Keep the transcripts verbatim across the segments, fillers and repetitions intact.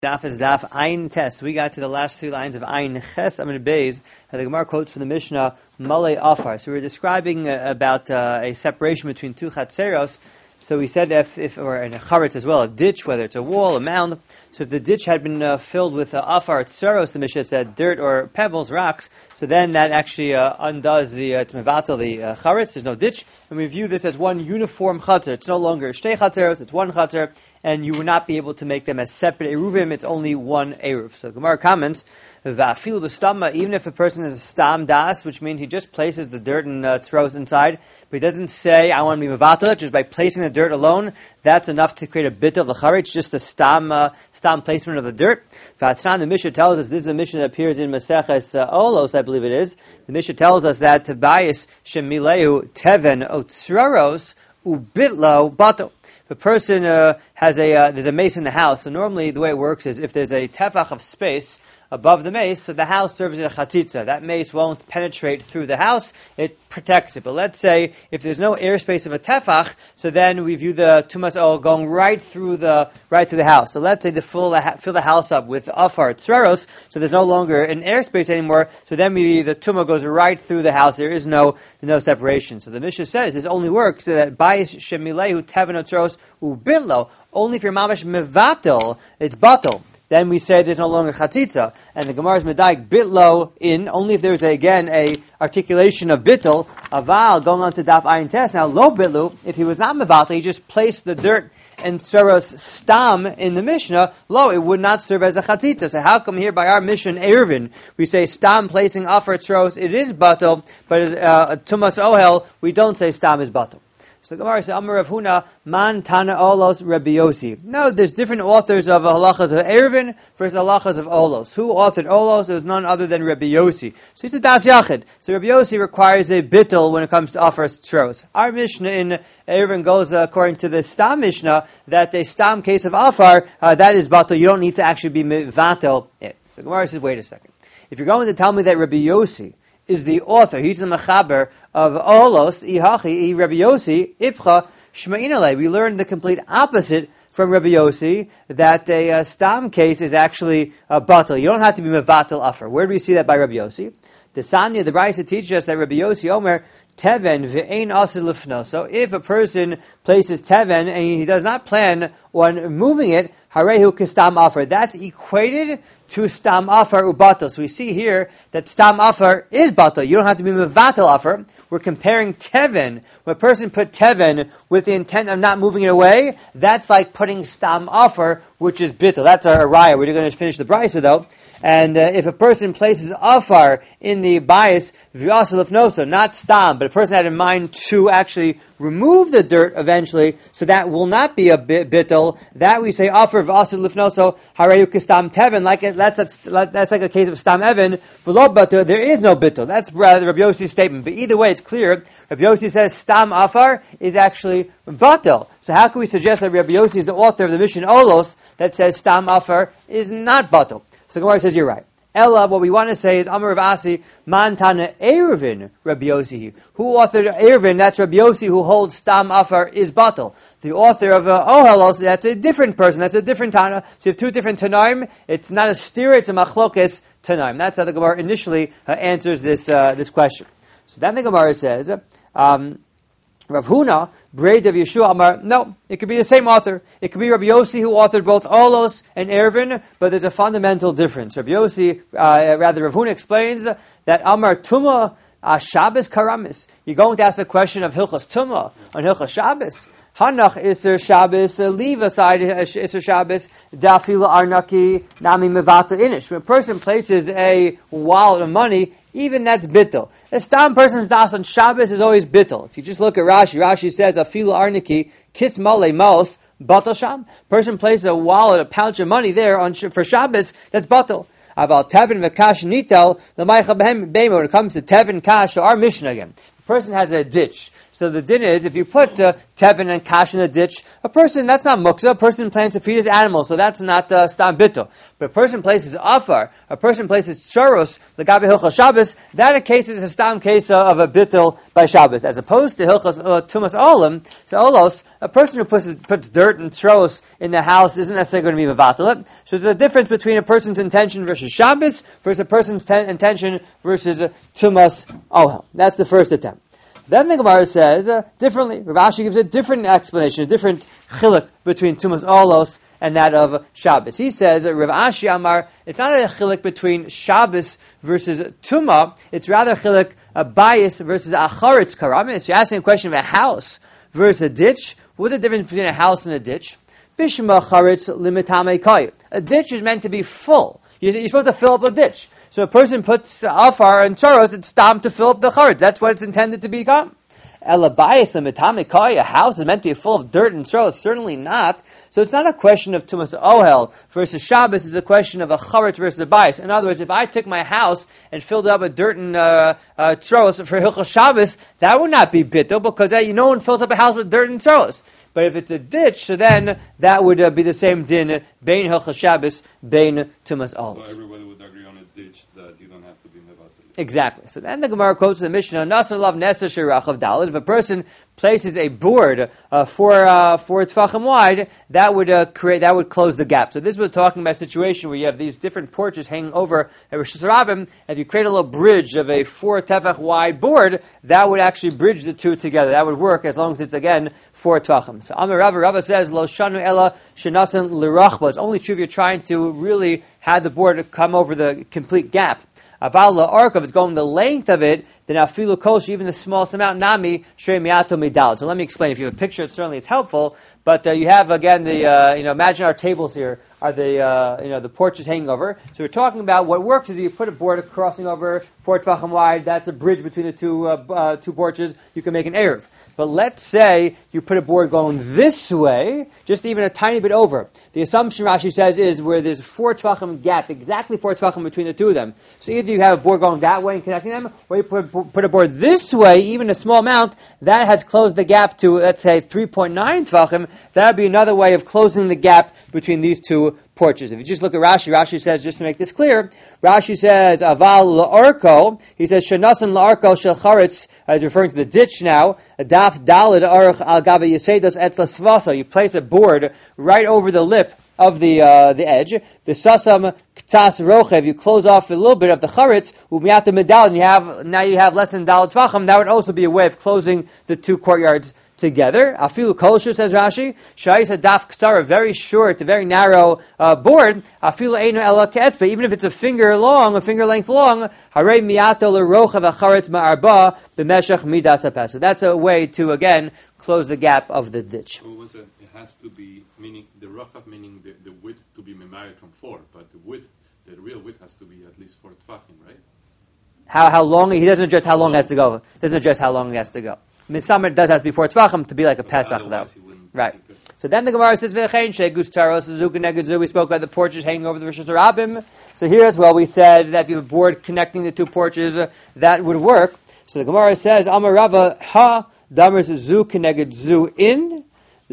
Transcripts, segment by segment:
Daf is Daf Ayin Tes. We got to the last three lines of Ayin Ches Amid Beis. The Gemara quotes from the Mishnah Malei Afar. So we were describing uh, about uh, a separation between two chatzeros. So we said if, if or in a charetz as well, a ditch, whether it's a wall, a mound. So if the ditch had been uh, filled with uh, afar tzeros, the Mishnah said dirt or pebbles, rocks. So then that actually uh, undoes the uh, mevatel the uh, charetz. There's no ditch, and we view this as one uniform chatzer. It's no longer shtei chatzeros; it's one chatzer. And you will not be able to make them as separate eruvim. It's only one eruv. So Gemara comments, "Va'afil b'stama." Even if a person is a stam das, which means he just places the dirt and uh, throws inside, but he doesn't say, "I want to be mevatel." Just by placing the dirt alone, that's enough to create a bit of the charetz. Just a stam uh, stam placement of the dirt. V'atran, the Mishnah tells us, this is a Mishnah that appears in Maseches uh, Olos, I believe it is. The Mishnah tells us that Tobias shemileu teven otzraros ubitlo bato. The person uh, has a uh, there's a mace in the house. So normally the way it works is if there's a tefach of space above the mace, so the house serves as a chatzitza. That mace won't penetrate through the house; it protects it. But let's say if there's no airspace of a tefach, so then we view the tumas oil going right through the right through the house. So let's say the fill the, fill the house up with afar tzraros, so there's no longer an airspace anymore. So then we the tumah goes right through the house. There is no no separation. So the Mishnah says this only works so that bayis shemilehu teven tzraros ubitlo. Only if you're mamash mevatel, it's batel. Then we say there's no longer chatzitza, and the Gemara's medaik bitlo in only if there's a, again a articulation of bitl. Aval going on to daf ayin tes. Now lo bitlu, if he was not mevatel, he just placed the dirt and tzeros stam in the Mishnah. Lo, it would not serve as a chatzitza. So how come here by our mission Eruvin we say stam placing afar tzeros? It is batel, but as uh, tumas ohel we don't say stam is batel. So the Gemara says, Amar Rav Huna, Man Tana Olos Rabbi Yossi. No, there's different authors of halachas of Eruvin versus halachas of Olos. Who authored Olos? It was none other than Rabbi Yossi. So he's a Das Yachid. So Rabbi Yossi requires a bittul when it comes to afar tzeros. Our Mishnah in Eruvin goes uh, according to the Stam Mishnah that the Stam case of afar, uh, that is batel. You don't need to actually be mevatel it. So the Gemara says, wait a second. If you're going to tell me that Rabbi Yossi is the author, he's the mechaber of Olos, Ihachi, Rabbi Yossi, Ipcha, Shma'inale. We learned the complete opposite from Rabbi Yossi, that a uh, stam case is actually a batel. You don't have to be mevatel afar. Where do we see that by Rabbi Yossi? The Sanya, the Brisa teaches us that Rabbi Yossi Omer, Teven ve'ein asid lifno. So if a person places teven and he does not plan on moving it, harehu kistam afar. That's equated to stam afar ubatel. So we see here that stam afar is batel. You don't have to be mevatel afar. We're comparing teven. When a person put teven with the intent of not moving it away, that's like putting stam afar, which is bittel. That's our raya. We're going to finish the brisa though. And uh, if a person places afar in the bias, v'yasel lifnoso, not stam, but a person had in mind to actually remove the dirt eventually, so that will not be a bittel. That we say afar v'yasel lifnoso hareyu kistam teven. Like that's, that's that's like a case of stam even. V'lo batel, there is no bittel. That's Rabbi Yossi's statement. But either way, it's clear. Rabbi Yossi says stam afar is actually batel. So how can we suggest that Rabbi Yossi is the author of the Mishnah Olos that says stam afar is not batel? So Gemara says you're right. Ella, what we want to say is Amar Rav Asi, Man Tana Eruvin Rabbi Yossi. Who authored Eruvin? That's Rabbi Yossi, who holds Stam Afar is batel. The author of uh, Ohelos, that's a different person. That's a different Tana. So you have two different Tanaim. It's not a stira, it's a machlokes Tanaim. That's how the Gemara initially uh, answers this uh, this question. So then the Gemara says, um, Rav Huna, Braid of Yeshua Amar, no, it could be the same author. It could be Rabbi Yossi who authored both Olos and Eruvin, but there's a fundamental difference. Rabbi Yossi, uh, rather Rav Huna explains that Amar Tumah uh, Shabbos Karamis. You're going to ask a question of Hilchos Tumah on Hilchos Shabbos. Hanach Iser Shabbos, uh, leave aside uh, Iser Shabbos, Dafila Arnaki Nami Mevata Inish. When a person places a wallet of money, even that's bittul. A stam person's das on Shabbos is always bittul. If you just look at Rashi, Rashi says, Afilu Arniki, Kis Male Maos, Batal Sham. Person places a wallet, a pouch of money there on for Shabbos, that's batal. Aval Tevin V'kash Nitel, L'maycha Behem Beimo. When it comes to Tevin Kash, so our mission again. The person has a ditch. So the din is, if you put uh, tevin and kash in the ditch, a person, that's not muksa, a person plans to feed his animal, so that's not uh, stam bittul. But a person places afar, a person places tsaros, the gabi hilchas Shabbos, that a case is a stam case of a bittul by Shabbos, as opposed to hilchas uh, tumas olam, so olos, a person who puts, puts dirt and tsaros in the house isn't necessarily going to be mevatel. So there's a difference between a person's intention versus Shabbos versus a person's ten- intention versus uh, tumas ohel. That's the first attempt. Then the Gemara says uh, differently. Rav Ashi gives a different explanation, a different chiluk between tumas olos and that of Shabbos. He says, uh, Rav Ashi Amar, it's not a chiluk between Shabbos versus Tumah, it's rather a chiluk, a bias versus acharetz karam. So you're asking a question of a house versus a ditch. What's the difference between a house and a ditch? Bishma charetz limitame kayu. A ditch is meant to be full. You're, you're supposed to fill up a ditch. So a person puts afar and tsaros, it's stamped to fill up the charetz. That's what it's intended to become. Elabayis limitame kayu. A house is meant to be full of dirt and tsaros. Certainly not. So it's not a question of tumas ohel versus Shabbos. It's a question of a charetz versus a bias. In other words, if I took my house and filled it up with dirt and uh, uh, tsaros for hilchos Shabbos, that would not be bittul because that, you no one fills up a house with dirt and tsaros. But if it's a ditch, so then that would uh, be the same din, bein hilchos Shabbos, bein tumas ohel. So everybody would agree on a ditch that you don't have to be mevatel. Exactly. So then the Gemara quotes the Mishnah, Nasar lav nesa shirach of dalit. If a person places a board uh, for uh, for tefachim wide, that would uh, create that would close the gap. So this was talking about a situation where you have these different porches hanging over a Rosh Hashanah. If you create a little bridge of a four tefach wide board, that would actually bridge the two together. That would work as long as it's again four tefachim. So Amar Rava Rava says Lo shanu ela shenasan lirachba. It's only true if you're trying to really have the board come over the complete gap. Aval la'ark, if it's going the length of it, then afilu kosh, even the smallest amount, nami shrei miato midal. So let me explain. If you have a picture, it certainly is helpful. But uh, you have again the uh, you know imagine our tables here are the uh, you know the porches hanging over. So we're talking about what works is you put a board crossing over four tefachim wide. That's a bridge between the two uh, uh, two porches. You can make an eruv. But let's say you put a board going this way, just even a tiny bit over. The assumption Rashi says is where there's a four tefachim gap, exactly four tefachim between the two of them. So either you have a board going that way and connecting them, or you put, put a board this way, even a small amount, that has closed the gap to, let's say, three point nine tefachim. That would be another way of closing the gap between these two porches. If you just look at Rashi, Rashi says, just to make this clear, Rashi says, Aval la'arko, he says, Shanasan la'arko shel charetz, he's referring to the ditch now, Daf dalid arach al gabe yesedos et lasvaso. You place a board right over the lip of the uh, the edge. The sasam ktas rochev. You close off a little bit of the charetz. Umiata medal, and you have now you have less than dalid tvachim. That would also be a way of closing the two courtyards together. Afilu kolshu, says Rashi. Shais a daf ksara, very short, a very narrow uh, board. Afilu eino ela ke'etva, even if it's a finger long, a finger length long. Harei miato l'rochav acharetz ma'arba b'meshach midas hapes. So that's a way to again close the gap of the ditch. What was it? It has to be meaning the rochav, meaning the, the width to be memayed from four, but the width, the real width has to be at least four tefachim, right? How how long? He doesn't address how long it has to go. Doesn't address how long it has to go. Midsummer does have to be four tvachim to be like a Pesach, though. Right. So then the Gemara says, "V'chein shegus taros zuk negedzu." We spoke about the porches hanging over the Rosh Hashanah. So here as well, we said that if you have a board connecting the two porches, uh, that would work. So the Gemara says, "Amar Rava ha damers zu negedzu in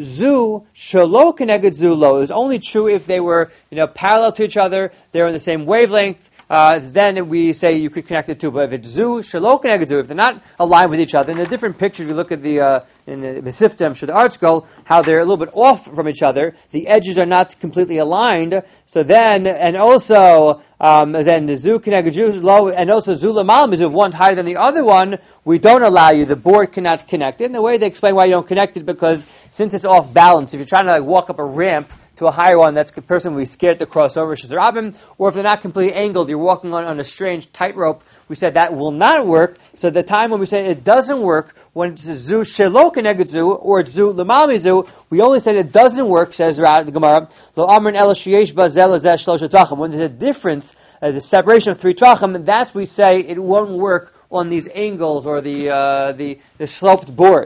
zu shalo negedzu lo." It's only true if they were you know parallel to each other, they're in the same wavelength. Uh, then we say you could connect the two. But if it's zu, shalok and zu, if they're not aligned with each other, in the different pictures, we look at the uh, in the Mesiftim, should the art scroll, how they're a little bit off from each other. The edges are not completely aligned. So then, and also, um, then the zu connected zu low, and also zu lamal is one higher than the other one. We don't allow you. The board cannot connect it. And the way they explain why you don't connect it, because since it's off balance, if you're trying to like walk up a ramp to a higher one, that's a person will be scared to cross over Shazarabim, or if they're not completely angled, you're walking on, on a strange tightrope, we said that will not work. So the time when we say it doesn't work, when it's zu shelo keneged zu, or it's zu lemami zu, we only said it doesn't work, says the Gemara, lo amrin ela sheyesh ba zel zeh shlosha tachim. When there's a difference, uh, the separation of three tachim, that's we say it won't work on these angles or the uh, the, the sloped boards.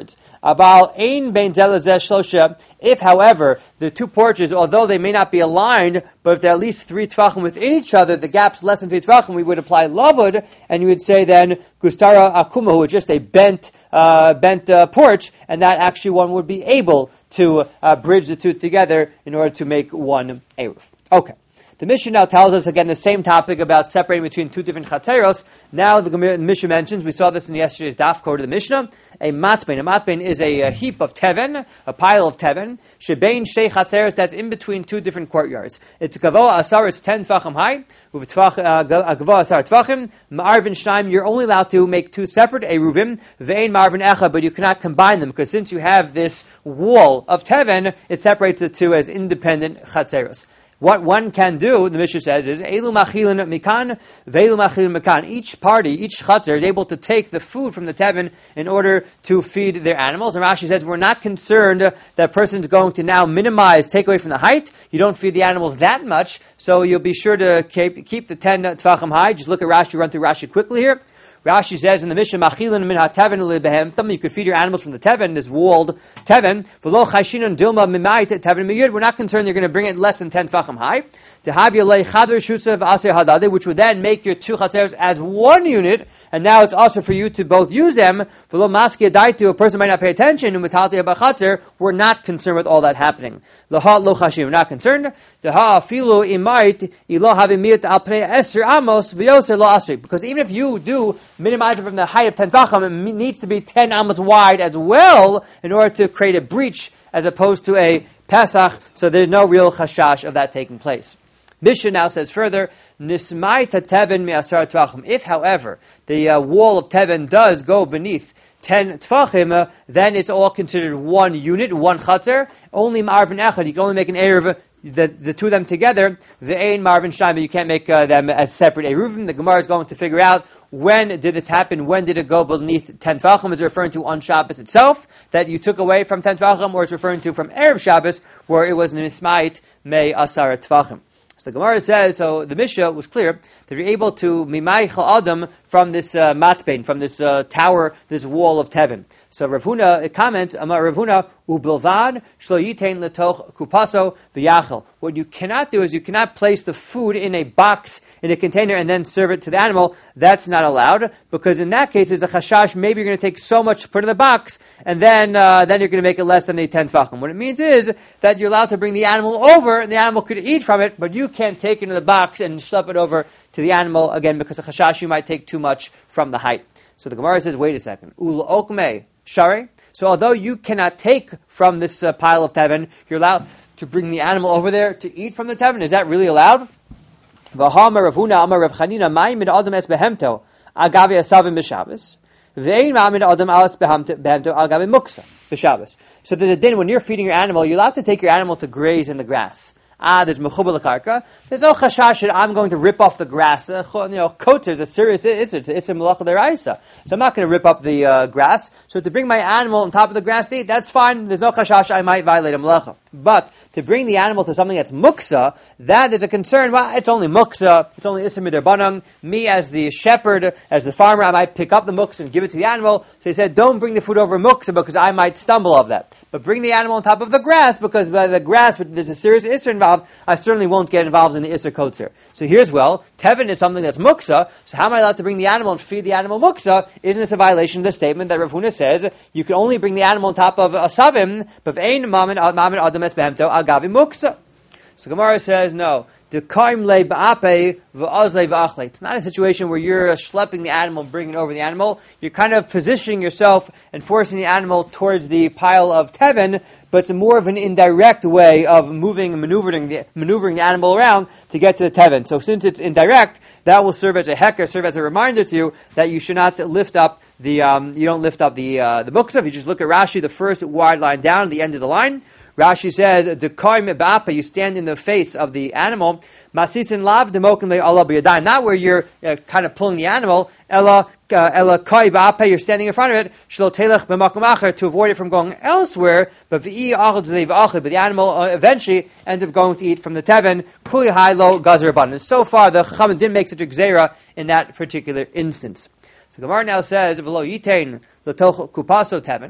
Aval ein bein zeh lezeh shlosha. If, however, the two porches, although they may not be aligned, but if they're at least three tvachim within each other, the gap's less than three tvachim, we would apply lavud, and you would say then gustara akuma, which is just a bent, uh, bent uh, porch, and that actually one would be able to uh, bridge the two together in order to make one eruv. Okay. The Mishnah now tells us again the same topic about separating between two different chatzeros. Now the, the Mishnah mentions, we saw this in yesterday's daf code of the Mishnah, a matbein. A matbein is a, a heap of teven, a pile of teven, shebein shtei chatzeros, that's in between two different courtyards. It's gavoa asar, it's ten tvachim high, with gavoa asar tvachim, ma'arvin shnaim, you're only allowed to make two separate eruvim, ve'ein ma'arvin echa, but you cannot combine them, because since you have this wall of teven, it separates the two as independent chatzeros. What one can do, the Mishnah says, is Elu machilin mikan, ve'elu machilin mikan. Each party, each chatzar is able to take the food from the teven in order to feed their animals. And Rashi says we're not concerned that a person's going to now minimize, take away from the height. You don't feed the animals that much, so you'll be sure to keep, keep the ten tvachim high. Just look at Rashi, run through Rashi quickly here. Rashi says in the Mishnah, "Machilin min hateven lebehemtam." You could feed your animals from the teven, this walled teven. V'lo chayshinun dilma mimait teven miyud. We're not concerned you're going to bring it less than ten tefachim high. To have your lei chader shusav aser hadade, which would then make your two chatzeros as one unit. And now it's also for you to both use them. V'lo maski adaitu, a person might not pay attention. U'metalti abachatzer, we're not concerned with all that happening. L'ha lo chashim, we're not concerned. D'ha afilu imait ilo havimiyat al pnei eser amos v'yoser lo asri. Because even if you do minimize it from the height of ten tefachim, it needs to be ten amos wide as well in order to create a breach as opposed to a Pesach. So there's no real chashash of that taking place. Mishnah now says further, Nismai teven mi'asar tvachim. If, however, the uh, wall of teven does go beneath ten tvachim, uh, then it's all considered one unit, one chatzar. Only ma'arvin echad. You can only make an eruv, the, the two of them together. The ein ma'arvin shnayim, but you can't make uh, them as separate eruvim. The Gemara is going to figure out when did this happen. When did it go beneath ten tvachim? Is it referring to on Shabbos itself that you took away from ten tvachim, or it's referring to from erev Shabbos where it was nismait me asar tvachim? So the Gemara says, so the Mishnah was clear that you're able to mimai chal adam from this uh, matbein, from this uh, tower, this wall of teven. So Rav Huna comments, Amar Rav Huna, ubilvad shlo yitain letoch kupaso v'yachel. What you cannot do is you cannot place the food in a box, in a container, and then serve it to the animal. That's not allowed, because in that case, there's a chashash, maybe you're going to take so much to put in the box, and then uh, then you're going to make it less than the ten tvachim. What it means is that you're allowed to bring the animal over, and the animal could eat from it, but you can't take it in the box and schlep it over to the animal, again, because a chashash, you might take too much from the height. So the Gemara says, wait a second. Ula okmei shari. So although you cannot take from this uh, pile of teven, you're allowed to bring the animal over there to eat from the teven. Is that really allowed? V'ha'amar Rav Huna, amar Rav Chanina, ma'im min adam es behemto, agavi asavim b'Shabbos, v'ein ma'im min adam alas behemto, agavi muksa b'Shabbos. So there's a din, when you're feeding your animal, you're allowed to take your animal to graze in the grass. Ah, there's mechubar l'karka. There's no chashash that I'm going to rip off the grass. Uh, you know, kotzer is a serious issue. It's, it's a malacha deraisa. So I'm not going to rip up the uh, grass. So to bring my animal on top of the grass to eat, that's fine. There's no chashash. I might violate a malacha. But to bring the animal to something that's muksa, that is a concern. Well, it's only muksa. It's only isim miderbanan. Me as the shepherd, as the farmer, I might pick up the muksa and give it to the animal. So he said, don't bring the food over muksa because I might stumble of that. But bring the animal on top of the grass, because by the grass, there's a serious isser involved. I certainly won't get involved in the isser kotzer. So here's, well, teven is something that's muksa, so how am I allowed to bring the animal and feed the animal muksa? Isn't this a violation of the statement that Rav Huna says, you can only bring the animal on top of a savim, but ein mamin adam es behemto agavi muksa. So Gemara says, no. It's not a situation where you're schlepping the animal, bringing over the animal. You're kind of positioning yourself and forcing the animal towards the pile of teven, but it's more of an indirect way of moving and maneuvering the, maneuvering the animal around to get to the teven. So since it's indirect, that will serve as a hecker, serve as a reminder to you that you should not lift up the, um, you don't lift up the, uh, the muksa. You just look at Rashi, the first wide line down, the end of the line. Rashi says, "The koim ba'apa, you stand in the face of the animal. Masisin lav demokin le'ala b'yadayim, not where you're uh, kind of pulling the animal. Ella ella koi ba'apa, you're standing in front of it. Shlo telech b'makom acher, to avoid it from going elsewhere. But v'i achad zleiv achad, but the animal uh, eventually ends up going to eat from the teven. Kuli hai lo gazer abundance. So far, the Chachamim didn't make such a gzeira in that particular instance. So Gemara now says, "V'lo yitain l'toch kupaso teven."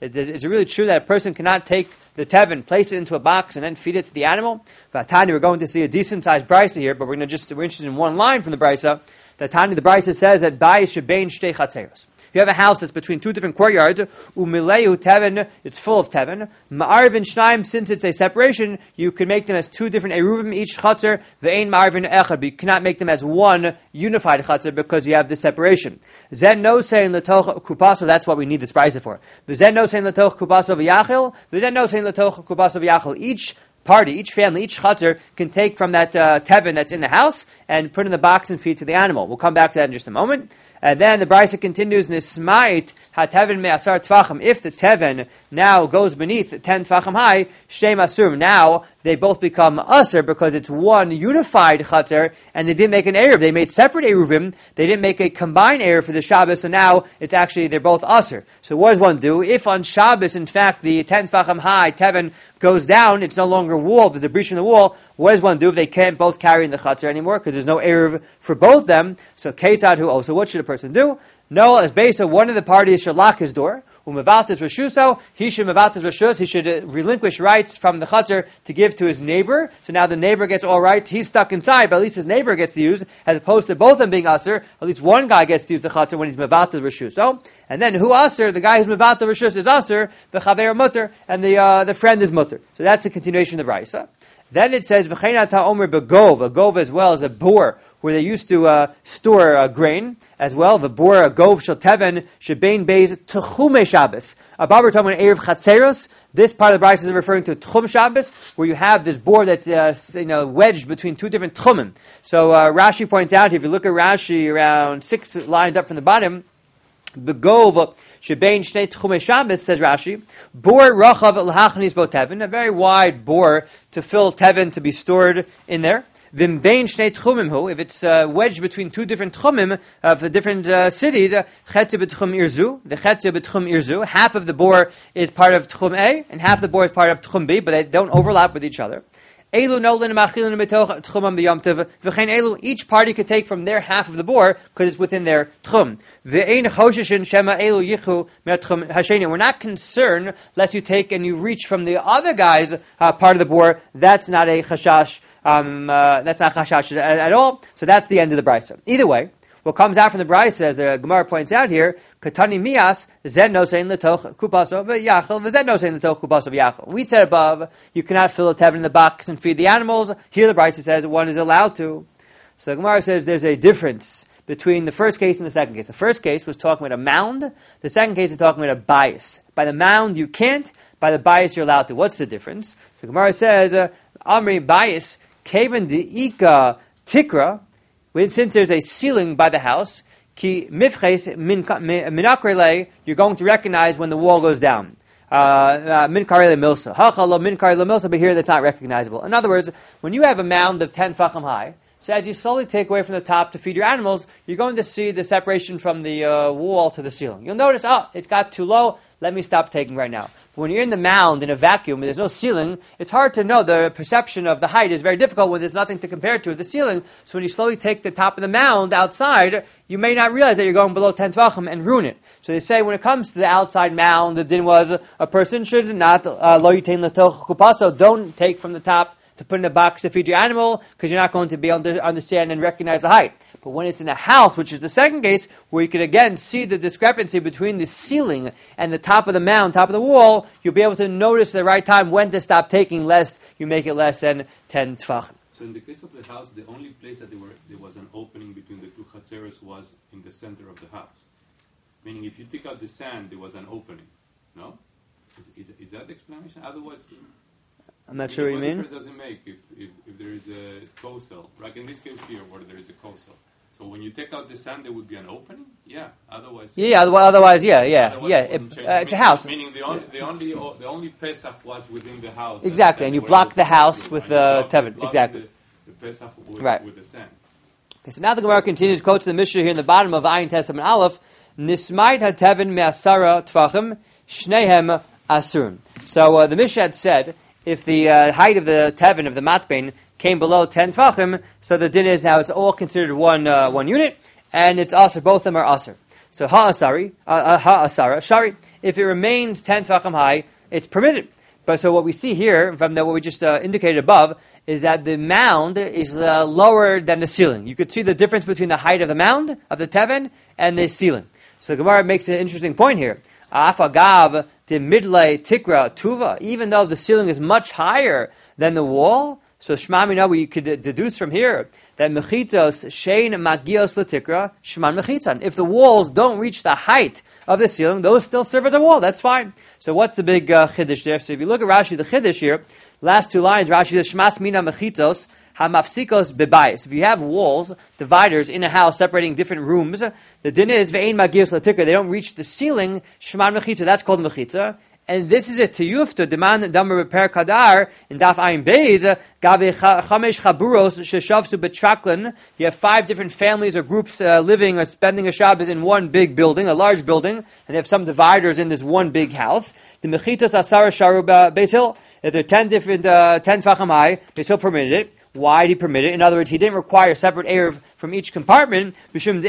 Is, is it really true that a person cannot take the tevin, place it into a box, and then feed it to the animal? Vatani, we're going to see a decent-sized brisa here, but we're going to just we're interested in one line from the brisa. The Tani, the brisa says that bayis shebein shtei chatzeros. If you have a house that's between two different courtyards, umileu tevin, it's full of tevin. Ma'arvin shnaim, since it's a separation, you can make them as two different eruvim each chatzer. Ve'ein ma'arvin echad, but you cannot make them as one unified chatzer because you have this separation. Zen no saying letoch kupaso, that's what we need this brisa for. Zen no saying letoch kupaso v'yachil. Zen no saying letoch kupaso v'yachil. Each party, each family, each chatzar can take from that uh, tevin that's in the house and put in the box and feed to the animal. We'll come back to that in just a moment. And then the brisa continues, Nismait ha-tevin me'asar tfachim. If the tevin now goes beneath ten tfachim high, shem asurim. Now they both become asur because it's one unified chatzar, and they didn't make an eruv. They made separate eruvim. They didn't make a combined eruv for the Shabbos, so now it's actually, they're both asur. So what does one do? If on Shabbos, in fact, the ten tfachim high tevin goes down, it's no longer wall, there's a breach in the wall, what does one do if they can't both carry in the chatzar anymore? Because there's no eruv for both of them. So Ketzad hu, oh, so what should a person do? No, as based on one of the parties should lock his door. Umevatas reshuso, he should mevatas reshus, he should uh, relinquish rights from the chatzar to give to his neighbor. So now the neighbor gets all rights, he's stuck inside, but at least his neighbor gets to use, as opposed to both of them being asur, at least one guy gets to use the chatzar when he's mevatas reshuso. And then who asur, the guy who's mevatas reshus is asur, the chaver mutter, and the uh, the friend is mutter. So that's the continuation of the brisa. Then it says, v'chein ata omer begov, a gov as well as a bor, where they used to uh, store uh, grain as well. The bor, a gov shel teven, shebein beis techume Shabbos. Above we're talking about erev chatzeros. This part of the brisa is referring to tchum Shabbos, where you have this bor that's uh, you know wedged between two different tchumim. So uh, Rashi points out, if you look at Rashi around six lines up from the bottom, begov shebein shnei tchume Shabbos, says Rashi, bor rachav l'hachnis bo tevin, a very wide bor to fill tevin to be stored in there. Vim bein shnei tchumim hu, if it's uh, wedged between two different tchumim of the different uh, cities, chetze b'tchum irzu, the chetze b'tchum irzu, half of the bor is part of tchum A, and half of the bor is part of tchum B, but they don't overlap with each other. Elu nolin machilin b'toch tchumam b'yomtiv, v'chein elu, each party could take from their half of the bor, because it's within their tchum. V'ein choshishin shema elu yichu me'tchum hasheni, we're not concerned, lest you take and you reach from the other guy's uh, part of the bor, that's not a chashash. Um, uh, that's not chashash at, at all. So that's the end of the brisa. Either way, what comes out from the brisa, as the Gemara points out here, katani mias zen no sein letoch kupaso v'yachel v'zen no sein letoch kupaso v'yachel. We said above, you cannot fill a tevin in the box and feed the animals. Here the brisa says one is allowed to. So the Gemara says there's a difference between the first case and the second case. The first case was talking about a mound. The second case is talking about a bias. By the mound you can't. By the bias you're allowed to. What's the difference? So the Gemara says, uh, Amri bias. Kaven deika tikra, since there's a ceiling by the house, ki mifches minakrele, you're going to recognize when the wall goes down. Minkarele milsa. Hachalo minkarele milsa, but here that's not recognizable. In other words, when you have a mound of ten tfachim high, so as you slowly take away from the top to feed your animals, you're going to see the separation from the uh, wall to the ceiling. You'll notice, oh, it's got too low, let me stop taking right now. But when you're in the mound in a vacuum and there's no ceiling, it's hard to know. The perception of the height is very difficult when there's nothing to compare it to with the ceiling. So when you slowly take the top of the mound outside, you may not realize that you're going below ten tvachim and ruin it. So they say when it comes to the outside mound, the din was a person should not lo yitain letoch kupaso, don't take from the top to put in a box to feed your animal, because you're not going to be able to understand and recognize the height. But when it's in a house, which is the second case, where you can again see the discrepancy between the ceiling and the top of the mound, top of the wall, you'll be able to notice the right time when to stop taking, lest you make it less than ten tfachim. So in the case of the house, the only place that there, were, there was an opening between the two chatzeros was in the center of the house. Meaning if you take out the sand, there was an opening. No? Is, is, is that the explanation? Otherwise... I'm not sure what you mean. What difference does it make if, if, if there is a coastal? Like in this case here, where there is a coastal. So when you take out the sand, there would be an opening? Yeah, otherwise... Yeah, otherwise, yeah, yeah, otherwise yeah. It, uh, it's a house. Meaning the only, the only, the only Pesach was within the house. Exactly, and, and you block the house with the tevin. Exactly. The, the Pesach with, right. with the sand. Okay, so now the Gemara continues, quotes the Mishnah here in the bottom of Ayin Testament Aleph, Nismaid ha-tevin me'asara tvachim, shnehem asurn. So uh, the Mishnah had said, if the uh, height of the tevin, of the matbein, came below ten tvachim, so the din is now it's all considered one uh, one unit, and it's aser, both of them are aser. So ha'asari, uh, ha'asara, shari, If it remains ten tvachim high, it's permitted. But so what we see here, from the, what we just uh, indicated above, is that the mound is uh, lower than the ceiling. You could see the difference between the height of the mound, of the teven, and the ceiling. So the Gemara makes an interesting point here. Afagav the midlay tikra tuva, even though the ceiling is much higher than the wall, so Shema Mina, we could deduce from here that mechitos shein magios latikra shman mechitzan. If the walls don't reach the height of the ceiling, those still serve as a wall. That's fine. So what's the big uh, chiddush there? So if you look at Rashi, the chiddush here, last two lines, Rashi says shmas mina mechitos hamafsikos bebayis. If you have walls, dividers in a house separating different rooms, the din is ve'ein magios latikra. They don't reach the ceiling. Shman mechitza. That's called mechitza. And this is a tiyufta, demand damar repair kadar, in Daf Ayin Beis, gabe chamesh chaburos sheshavsu betraklan. You have five different families or groups uh, living or spending a Shabbos in one big building, a large building, and they have some dividers in this one big house. The mechitas asara sharu Beis Hill. If there are ten different, uh, ten tvachim high, Beis Hill permitted it. Why did he permit it? In other words, he didn't require a separate eruv from each compartment. Unless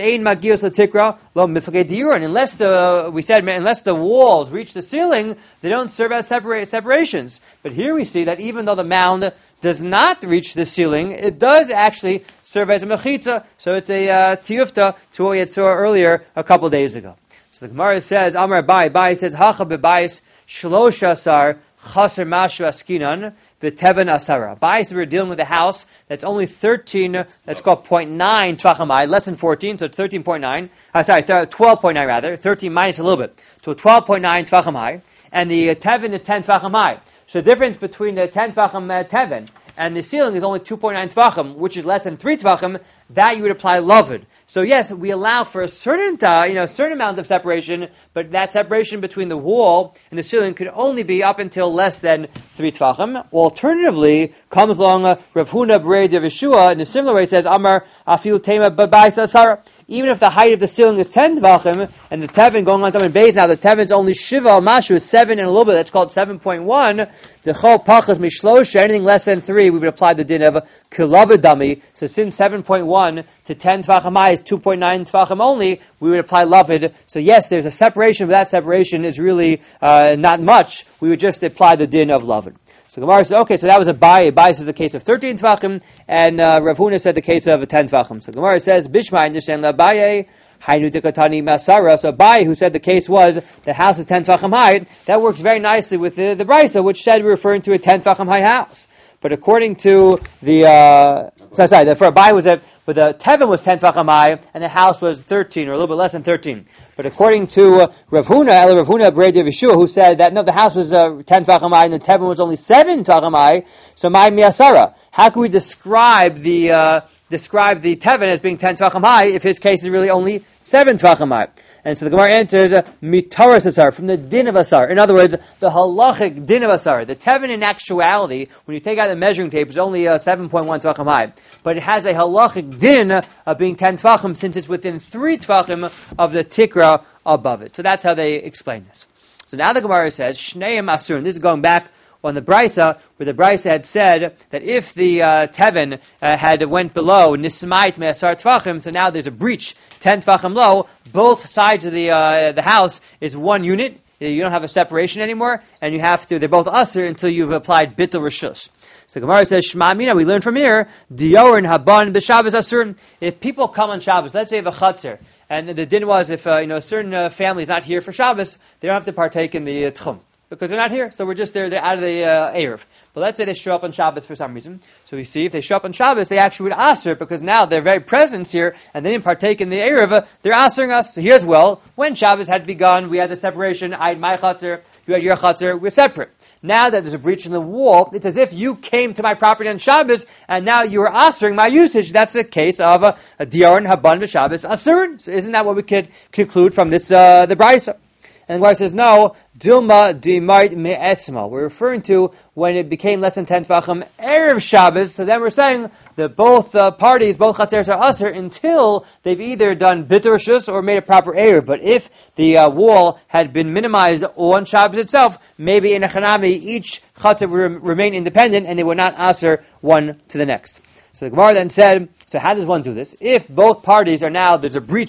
the we said unless the walls reach the ceiling, they don't serve as separate separations. But here we see that even though the mound does not reach the ceiling, it does actually serve as a mechitza. So it's a uh, tiyufta to what we had saw earlier a couple of days ago. So the Gemara says, Amar Bai Bai says Hacha bebayis shlosha sar chaser mashu askinan. The Teven Asara. By so we're dealing with a house that's only thirteen, that's called zero point nine tvachim high, less than fourteen, so thirteen point nine. Uh, sorry, twelve point nine rather, thirteen minus a little bit. So twelve point nine tvachim high, and the uh, Teven is ten tvachim high. So the difference between the ten tvachim uh, Teven and the ceiling is only two point nine tvachim, which is less than three tvachim. That you would apply loved. So yes, we allow for a certain, uh, you know, certain amount of separation, but that separation between the wall and the ceiling could only be up until less than three tvachim. Alternatively, comes along uh, Rav Huna Brei de Yeshua in a similar way. Says Amar Afil Tema Babayis Asara. Even if the height of the ceiling is ten tvachim and the teven going on to base now, the teven's only shiva mashu is seven and a little bit. That's called seven point one. The chol pachas mishlosha, anything less than three, we would apply the din of kilavadami. So since seven point one to ten tvachim high is two point nine tvachim only, we would apply lavid. So yes, there's a separation, but that separation is really uh, not much. We would just apply the din of lavid. So Gemara says, okay, so that was a Bai. Bai says the case of thirteen tvachim, and uh, Rav Huna said the case of ten tvachim. So Gemara says, Bishma, I understand la Baye, Hainu Dikatani Masara. So Bai, who said the case was the house is ten tvachim high, that works very nicely with the, the Brisa, which said we're referring to a ten tvachim high house. But according to the, uh, sorry, sorry, the, for Bai was a, but the Teven was ten tvachim high, and the house was thirteen, or a little bit less than thirteen. But according to uh, Rav Huna, El Rav Huna Brei de Yeshua, who said that no, the house was uh, ten tvachim high, and the Teven was only seven tvachim high, so my miasara. How can we describe the uh, describe the Teven as being ten tvachim high if his case is really only seven tvachim high? And so the Gemara answers, uh, mitaras asar, from the din of asar. In other words, the halachic din of asar. The teven in actuality, when you take out the measuring tape, is only uh, seven point one tvachim high. But it has a halachic din of being ten tvachim, since it's within three tvachim of the tikra above it. So that's how they explain this. So now the Gemara says, shneim asur, and this is going back on the Brisa, where the Brisa had said that if the uh, Teven uh, had went below Nismait Me'asar Tvachim, so now there's a breach, ten Tvachim low, both sides of the uh, the house is one unit, you don't have a separation anymore, and you have to, they're both usher until you've applied Bittul Rishus. So Gemara says, Shema Mina, we learn from here, Diorin Haban B'Shabbos Asur, if people come on Shabbos, let's say you have a Chatzir, and the din was if uh, you know a certain uh, family is not here for Shabbos, they don't have to partake in the uh, Tchum. Because they're not here, so we're just there, they're out of the uh, Erev. But let's say they show up on Shabbos for some reason. So we see if they show up on Shabbos, they actually would aser, because now their very presence here, and they didn't partake in the Erev, they're asering us. So here's well, when Shabbos had begun, we had the separation, I had my Chatzir, you had your Chatzir, we're separate. Now that there's a breach in the wall, it's as if you came to my property on Shabbos, and now you are asering my usage. That's the case of a, a Diyarin Haban B'Shabbos Asurin. So isn't that what we could conclude from this, uh, the Brisa? And the Gemara says, no, Dilma Dimait Me'esma. We're referring to when it became less than ten Tvachim Erev Shabbos. So then we're saying that both uh, parties, both Chatzeres are Aser until they've either done Bitur Rishus or made a proper Erev. But if the uh, wall had been minimized on Shabbos itself, maybe in a Chanami, each Chatzer would rem- remain independent and they would not Aser one to the next. So the Gemara then said, so how does one do this? If both parties are now, there's a breach,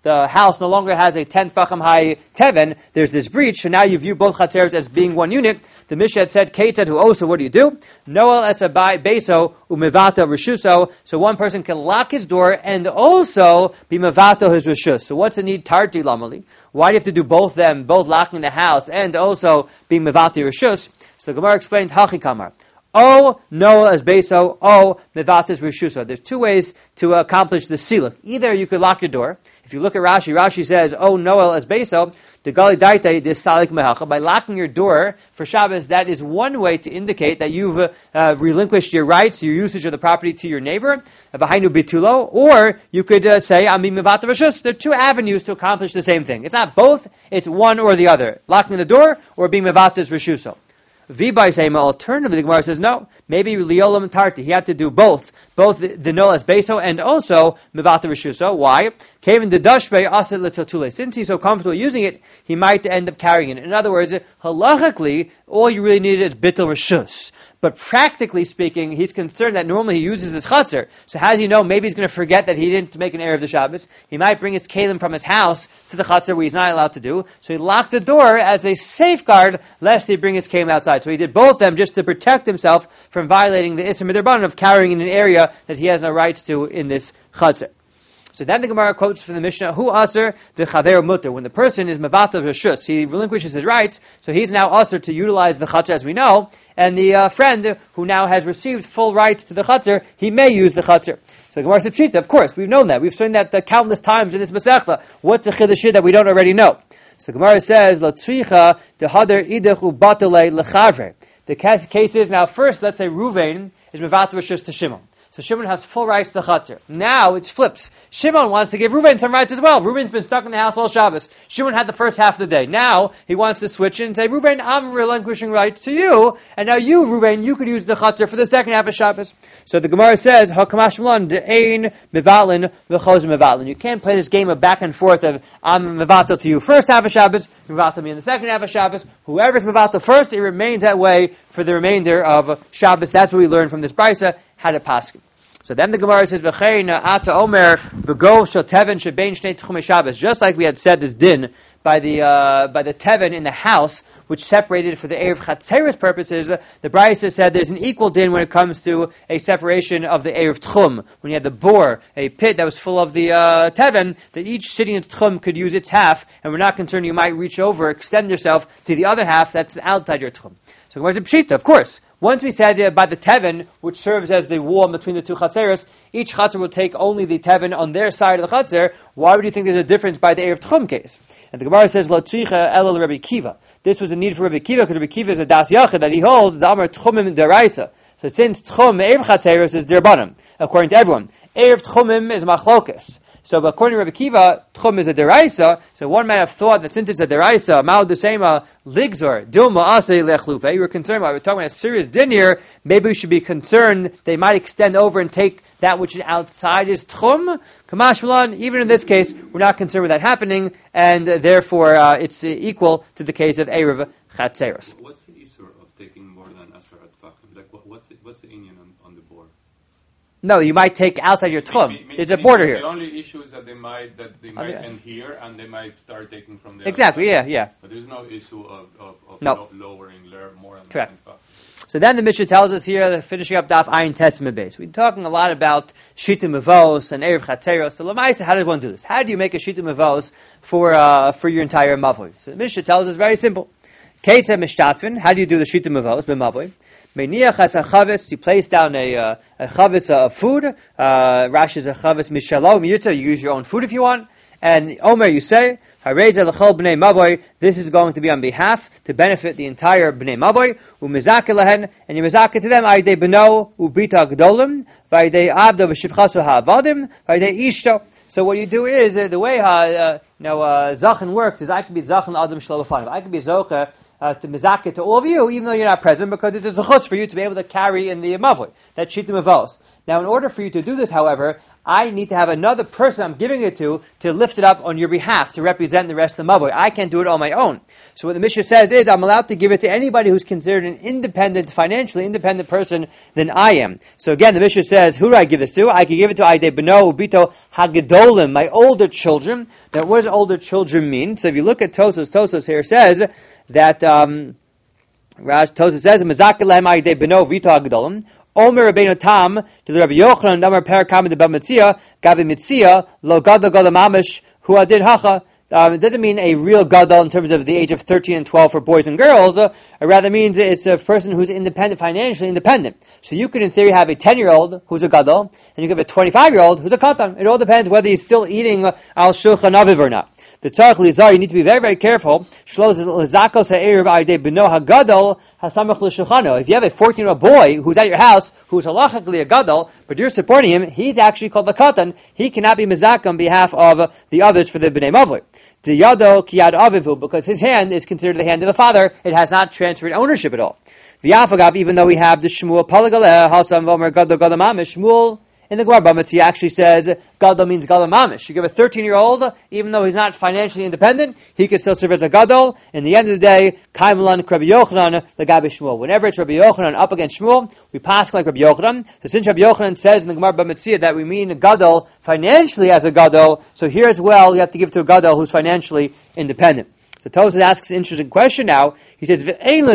the house no longer has a ten tfachim high teven, there's this breach, and now you view both chatzeros as being one unit. The Mishnah had said, Ketzad hu osa, what do you do? Noel es beso umevata rishuso, so one person can lock his door and also be mevato his rishus. So what's the need? Tarti lamali. Why do you have to do both them, both locking the house and also being mevato rishus? So Gemara explained, Hachi kamar. O Noel as beso, O mevatis rishuso. There's two ways to accomplish the sila. Either you could lock your door. If you look at Rashi, Rashi says, O Noel as beso, the gali daite dis salik mehacha. By locking your door for Shabbos, that is one way to indicate that you've uh, uh, relinquished your rights, your usage of the property to your neighbor. V'hainu bitulo, or you could uh, say, Ami mevato rishus. There are two avenues to accomplish the same thing. It's not both; it's one or the other. Locking the door or being mevatas rishuso. V'bai saying alternatively, the Gemara says no. Maybe liolam tarti. He had to do both, both the, the nol as beso and also mevata rishuso. Why? Kevin the dashbei aset l'tiltule. Since he's so comfortable using it, he might end up carrying it. In other words, halachically, all you really needed is bittul rishus. But practically speaking, he's concerned that normally he uses his chutzner. So how does he know? Maybe he's going to forget that he didn't make an error of the Shabbos. He might bring his kalim from his house to the chutzner where he's not allowed to do. So he locked the door as a safeguard lest he bring his kalim outside. So he did both of them just to protect himself from violating the Isser Midrabanan of carrying in an area that he has no rights to in this chutzner. So then the Gemara quotes from the Mishnah, Hu aser v'chaver mutter. When the person is mevatel rishus, he relinquishes his rights, so he's now aser to utilize the chutzner as we know, and the uh, friend who now has received full rights to the chutzner, he may use the chutzner. So the Gemara says, Pshita, of course, we've known that. We've seen that uh, countless times in this Masechta. What's the chiddush that we don't already know? So the Gemara says, L'tzricha dehader idach ubatale lechavre. The case is, now first, let's say Ruvain is mevatel rishus to Shimon. So Shimon has full rights to the chutzner. Now it flips. Shimon wants to give Reuven some rights as well. Reuven's been stuck in the house all Shabbos. Shimon had the first half of the day. Now he wants to switch and say, Reuven, I'm relinquishing rights to you, and now you, Reuven, you could use the chutzner for the second half of Shabbos. So the Gemara says, Hakamash Malon de'ein mevatlin v'choz mevatlin. You can't play this game of back and forth of I'm mevatel to you first half of Shabbos, mevatel me in the second half of Shabbos. Whoever's mevatel first, it remains that way for the remainder of Shabbos. That's what we learn from this brisa. Had a paskin. So then the Gemara says, "V'chein ata omer v'go shel teven shebein shnei tchumei Shabbos." Just like we had said this din by the uh, by the teven in the house, which separated for the erev chatzeres purposes, the brisa said there's an equal din when it comes to a separation of the erev tchum. When you had the bor, a pit that was full of the uh, teven, that each sitting in tchum could use its half, and we're not concerned you might reach over, extend yourself to the other half that's outside your tchum. So Gemara says, "Pshita, of course." Once we said uh, by the teven, which serves as the wall between the two chatzeros, each chatzer will take only the teven on their side of the chatzer. Why would you think there's a difference by the erev tchum case? And the Gemara says, "Lo tzricha elel Rabbi Kiva." This was a need for Rabbi Kiva because Rabbi Kiva is a das yachid that he holds the amar tchumim deraisa. So since tchum erev chatzeros is derbanim, according to everyone, erev tchumim is machlokas. So according to Rabbi Kiva, tchum is a deraisa. So one might have thought that since it's a deraisa, mal desema ligzor dilma asay lechlufe. You were concerned about, we're talking about a serious din here. Maybe we should be concerned they might extend over and take that which is outside his tchum. Kamash Malan, even in this case, we're not concerned with that happening, and uh, therefore uh, it's uh, equal to the case of erev chatzeros. What's the issur of taking more than asar atfachim? Like, what, what's it, what's the inyan on, on the board? No, you might take outside your tchum. Me, me, There's a me, border the here. The only issue is that they might that they might yeah. end here and they might start taking from there. Exactly, yeah, yeah. But there's no issue of, of, of no. lo- lowering layer more than correct. Than so then the Mishnah tells us here, finishing up Daf Ayin Testament base. We're talking a lot about Shita Mavos and Erev Chatzeros. So Lamaisa, how does one do this? How do you make a Shita Mavos for uh, for your entire Mavoi? So the Mishnah tells us very simple. Keitza Mishtatvin, how do you do the Shita Mavos, B'Mavoi? Meiniach as a chavis, you place down a, uh, a chavis of food. Uh, Rashi is a chavis mishalom yuta. You use your own food if you want. And Omer, you say, Hareza l'chol b'nei mavoy. This is going to be on behalf to benefit the entire b'nei mavoy. Umizake lahen, and you mizake to them. Aydei b'no ubita gdolim, v'aydei avdo v'shivchasu ha'avadim, v'aydei ishto. So what you do is uh, the way uh, uh, you know uh, zachin works is I can be zachin adam shlofanim. I can be zocha. Uh, to mizakeh to all of you, even though you're not present, because it's a chus for you to be able to carry in the mavoi. That's shita mavos. Now, in order for you to do this, however, I need to have another person I'm giving it to to lift it up on your behalf, to represent the rest of the mavoi. I can't do it on my own. So what the Mishnah says is, I'm allowed to give it to anybody who's considered an independent, financially independent person than I am. So again, the Mishnah says, who do I give this to? I can give it to Aidei Beno, Ubito, Hagadolim, my older children. Now, what does older children mean? So if you look at Tosos, Tosos here says that, um, Tosos says, Mazakelem Aidei Beno, Ubito, Hagadolim. Omer Rabbeinu Tam to the Rabbi Yochanan Damar Parakam the Bamitzia Gavi Mitzia Lo Gadol Gadol Mamish Hu Adid Hacha. Um, it doesn't mean a real gadol in terms of the age of thirteen and twelve for boys and girls. Uh, it rather means it's a person who's independent, financially independent. So you could, in theory, have a ten-year-old who's a gadol, and you could have a twenty-five-year-old who's a katan. It all depends whether he's still eating uh, al shulchan aviv or not. The tzarich lizar, you need to be very, very careful. Shlo lezakos ha'erev aydei beno hagadol hasamach l'shulchano. If you have a fourteen-year-old boy who's at your house, who's halachically a gadol, but you're supporting him, he's actually called the katan. He cannot be mezak on behalf of uh, the others for the bnei mavli. The yado kiyad avivu, because his hand is considered the hand of the father, it has not transferred ownership at all. V'yafagav, even though we have the Shmuel Palagaleh Hasam Vomer Gadol Gadol Mamish, Shmuel in the Gemara Bamitzia actually says Gadol means Gadol Mamish. You give a thirteen-year-old, even though he's not financially independent, he can still serve as a Gadol. In the end of the day, Kaimelan Rabbi Yochanan Lagabi Shmuel. Whenever it's Rabbi Yochanan up against Shmuel, we pass like Rabbi Yochanan. So since Rabbi Yochanan says in the Gemara Bamitzia that we mean a Gadol financially as a Gadol, so here as well you have to give to a Gadol who's financially independent. So Tosfos asks an interesting question now. He says,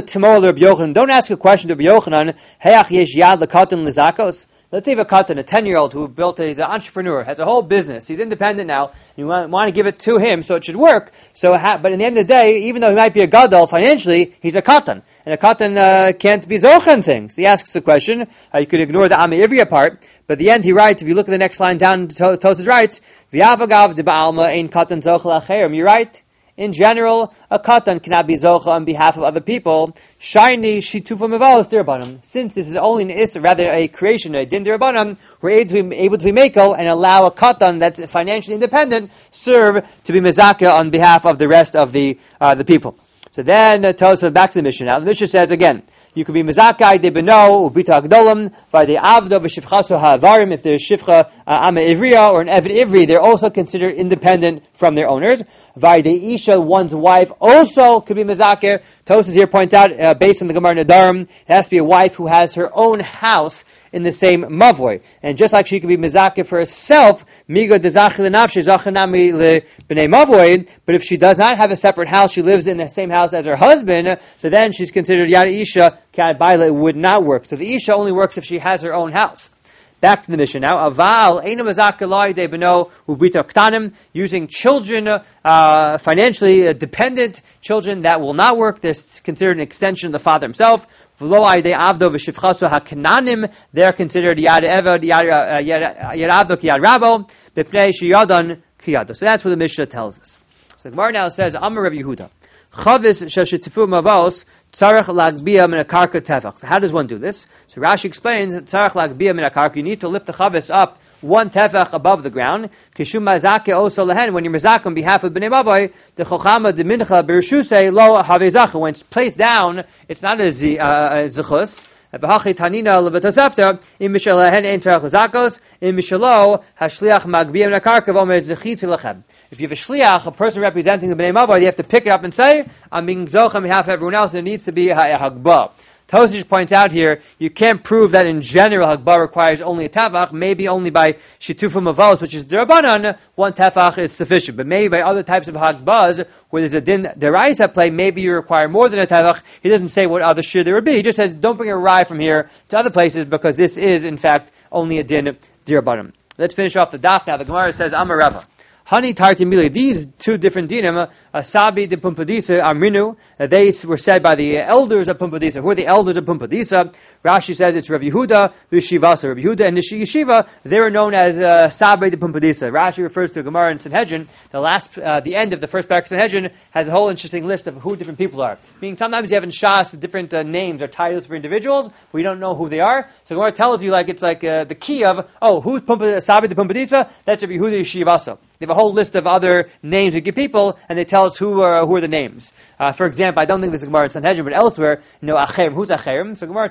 don't ask a question to Rabbi Yochanan. Heach yesh yad lekatan lizakos. Let's say you have a katan, a ten-year-old who built, a, he's an entrepreneur, has a whole business, he's independent now, and you want, want to give it to him so it should work. So, ha, But in the end of the day, even though he might be a gadol financially, he's a katan. And a katan uh, can't be zochen things. He asks the question, uh, you could ignore the Amei Ivriya part, but at the end he writes, if you look at the next line down, Tosfos writes, V'yavagav de ba'alma ein katan zochel acherim. You're right. In general, a katan cannot be zocha on behalf of other people. Shiny shitufa mevalos dirabanim. Since this is only an is rather a creation, a din dirabanim, we're able to be able to be mekel and allow a katan that's financially independent serve to be mezaka on behalf of the rest of the uh, the people. So then, uh, Tosfos back to the Mishnah. Now the Mishnah says again, you could be mezakai de beno ubita agdolim by the avdo v'shifchaso ha'avarim. If there's shifcha uh, Amei Ivriya or an eved ivri, they're also considered independent from their owners. By the isha, one's wife also could be mezakir. Tosfos here points out, uh, based on the Gemara Nadarim, it has to be a wife who has her own house in the same mavoi. And just like she could be mezakir for herself, migo dezachi lenafshi zachanami le b'nei mavoi. But if she does not have a separate house, she lives in the same house as her husband, so then she's considered yad isha kad baila. It would not work. So the isha only works if she has her own house. Back to the mission now. Aval eina mazakelai de beno ubita ktanim, using children, uh, financially uh, dependent children, that will not work. This is considered an extension of the father himself. V'lo aidei avdo v'shifchaso hakananim, they're considered yad evod yad avdo ki yad rabo b'pnei sheyadan ki yado. So that's what the Mishnah tells us. So the Gemara now says, Amar Rav Yehuda, chavis sheshitifu mavos tzarech lagbia min akarka tefach. So how does one do this? So Rashi explains that tzarech lagbia min akarka, you need to lift the chavis up one tefach above the ground. Kishum mazake also lehen, when you're mezak on behalf of bnei mavoi, the chochama de mincha bershusei lo havezacha. When it's placed down, it's not a zichus. V'hachi tanina levatosefta im mishalehen ein tzarech lazakos im mishalo hashliach magbia min akarka v'omer zechitzi lechem. If you have a shliach, a person representing the bnei mavoi, you have to pick it up and say, I'm being zoch on behalf of everyone else, and there needs to be a hagbah. Tosfos points out here, you can't prove that in general hagbah requires only a tefach. Maybe only by shitufa mavalos, which is derabanan, one tefach is sufficient. But maybe by other types of hagbahs, where there's a din derais at play, maybe you require more than a tefach. He doesn't say what other shir there would be. He just says, don't bring a rye from here to other places, because this is, in fact, only a din derabanan. Let's finish off the daf now. The Gemara says, Amar Rava. Hani tarti mili. These two different dinim, Asabi de Pumpadisa, Amrinu, they were said by the elders of Pumpadisa. Who are the elders of Pumpadisa? Rashi says it's Rav Yehuda, Vishivasa. Rav Yehuda and Nishi Yeshiva, they were known as uh, Sabi de Pumpadisa. Rashi refers to Gemara in Sanhedrin. The last, uh, the end of the first parak of Sanhedrin has a whole interesting list of who different people are. Meaning sometimes you have in Shas different uh, names or titles for individuals. We don't know who they are. So Gemara tells you like it's like uh, the key of, oh, who's Pumpadisa, Sabi de Pumpadisa? That's Rav Yehuda Yeshivasa. They have a whole list of other names we give people, and they tell us who are, who are the names. Uh, for example, I don't think this is Gemara in Sanhedrin, but elsewhere, you know, Acherim. Who's Acherim? So Gemara tells us Acherim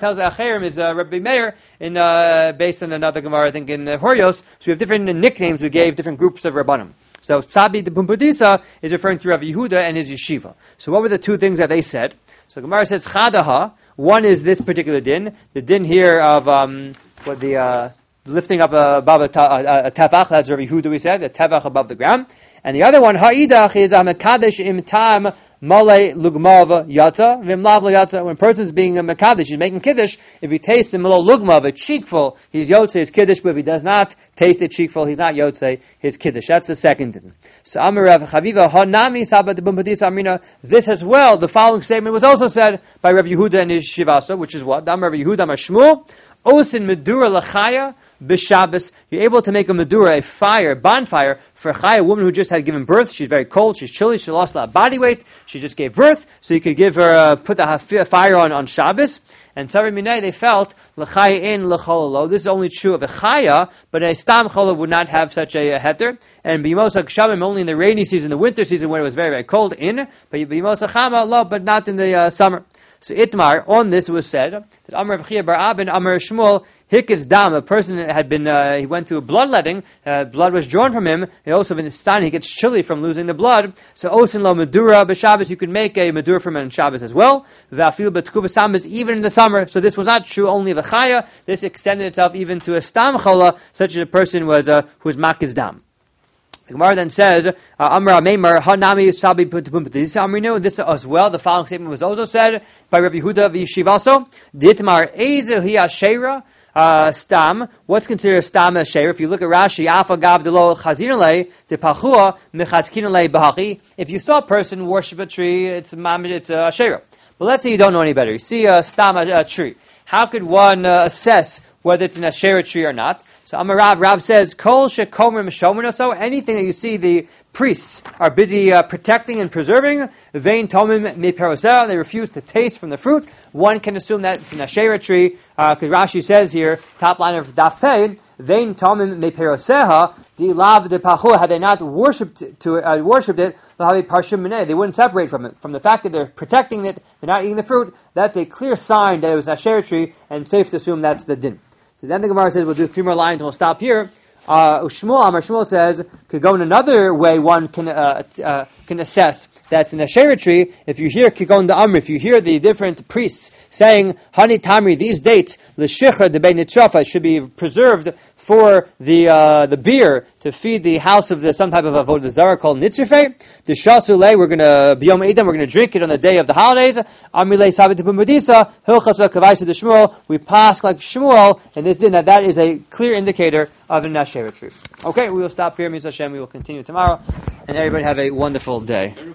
Meir is uh, Rabbi Meir, in, uh, based on another Gemara, I think, in uh, Horios. So we have different nicknames we gave different groups of Rabbanim. So Sabi de Pumbedisa is referring to Rav Yehuda and his yeshiva. So what were the two things that they said? So Gemara says, Chadaha, one is this particular din, the din here of um, what the uh, lifting up uh, above a, ta- a, a tefach, that's Rav Yehuda we said, a tefach above the ground. And the other one, Ha'idach, is a Mekadesh im tam Malay lugmav yata v'mlav yata. When a person's being a mekadesh, he's making kiddush. If he tastes the malo lugmav, a cheekful, he's yotze his kiddush. But if he does not taste a cheekful, he's not yotze his kiddush. That's the second thing. So Amar Rav Chaviva Hanami Sabat Bumpadisa Amrina. This as well. The following statement was also said by Rav Yehuda and his shivasa, which is what Amar Rav Yehuda Amar Shmuel Osin Medura Lachaya. B'Shabbos, you're able to make a medura, a fire, bonfire, for a chaya, a woman who just had given birth. She's very cold, she's chilly, she lost a lot of body weight, she just gave birth, so you could give her, uh, put the fire on, on Shabbos. And Tzari Minei, they felt, l'chaya in l'chololo. This is only true of a chaya, but a stam chola would not have such a, a heter. And b'yimos ha'kshamim, only in the rainy season, the winter season, when it was very, very cold, in, but b'yimos ha'chama, lo, but not in the uh, summer. So Itmar, on this was said, that Amar Rav Chia bar Abin, Amar Shmuel, Hikis dam, a person that had been, uh, he went through bloodletting, uh, blood was drawn from him, he also been stunned, he gets chilly from losing the blood, so osin lo medura b'Shabbos, you could make a medura from it on Shabbos as well, v'afil b'tkuva Shabbos, even in the summer, so this was not true only of a chaya, this extended itself even to a stam chola, such as a person was, uh, who was makis dam. The Gemara then says, Amra Meimar Hanami Sabi Pumpedisa Amrinu. This as well. The following statement was also said by Rav Yehuda v'Yeshivaso. Ditmar Ezu Hi Ashera Stam. What's considered stam Ashera? If you look at Rashi, Afa Gav Delo Chazinale De Pachua Mechazkinale Bahaki. If you saw a person worship a tree, it's a it's a Ashera. But let's say you don't know any better. You see a stam a, a tree. How could one uh, assess whether it's an Ashera tree or not? So Amarav Rav says, Kol shekomer mishomer so anything that you see the priests are busy uh, protecting and preserving, vein tomim me perosera, they refuse to taste from the fruit. One can assume that it's an Asherah tree, because uh, Rashi says here, top line of Daf Pei, vein tomim me peroseha, di lav de pachua, had they not worshipped to uh, worshipped it, they wouldn't separate from it. From the fact that they're protecting it, they're not eating the fruit, that's a clear sign that it was an Asherah tree, and safe to assume that's the din. So then the Gemara says, we'll do three more lines and we'll stop here. Uh, Shmuel, Amar Shmuel says, could go in another way one can uh, uh, can assess that's an Asherah tree. If you hear Kikon the Amr, if you hear the different priests saying, Hani Tamri, these dates, L'Shichra de Bein Nitrafa, should be preserved for the uh, the beer to feed the house of the some type of avodah zarah called Nitzrifei. The Shasule, we're going to, Biyom Edom, we're going to drink it on the day of the holidays. Amrilei Sabit Pumbedisa, Hilchasa Kavaisa de Shmuel, we pass like Shmuel, and this din that that is a clear indicator of an Asherah tree. Okay, we will stop here, Miz Hashem, we will continue tomorrow, and everybody have a wonderful day.